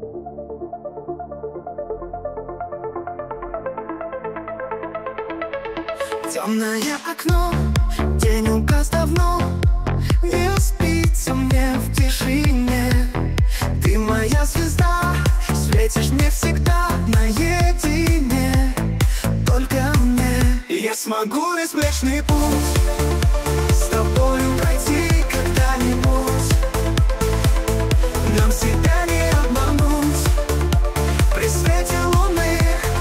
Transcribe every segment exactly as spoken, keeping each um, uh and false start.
Темное окно, день угас давно, не спится мне в тишине. Ты моя звезда, светишь мне всегда наедине. Только мне я смогу весь Млечный Путь с тобою пройти когда-нибудь. Нам себя не обмануть при свете луны,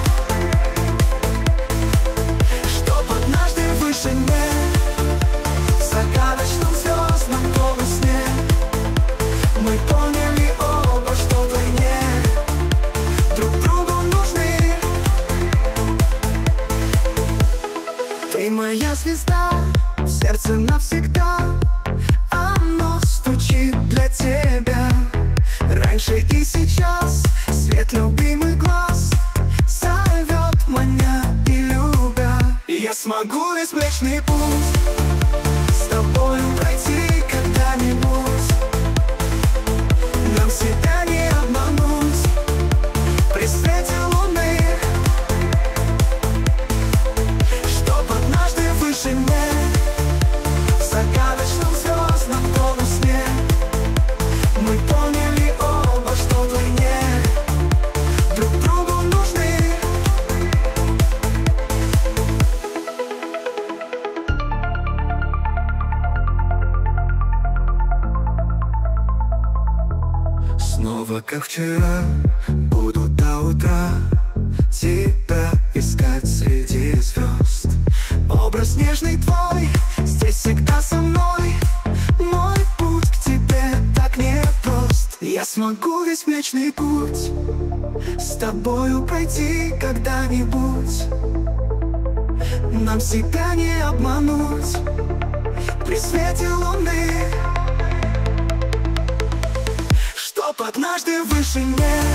чтоб однажды в вышине, в загадочном звездном полусне, мы поняли оба, что вдвойне друг другу нужны. Ты моя звезда, в сердце навсегда оно стучит для тебя. Раньше и сейчас свет любимый глаз зовет, маня и любя. И я смогу весь Млечный Путь с тобою пройти когда-нибудь. Нам себя не обмануть при свете луны, чтоб однажды в вышине, в загадочном звездном полусне, мы поняли оба, что вдвойне друг другу нужны. Снова, как вчера, буду до утра тебя искать среди звезд. Образ нежный твой здесь всегда со мной. Мой путь к тебе так непрост. Я смогу весь Млечный Путь с тобою пройти когда-нибудь. Нам себя не обмануть при свете луны, чтоб однажды в вышине,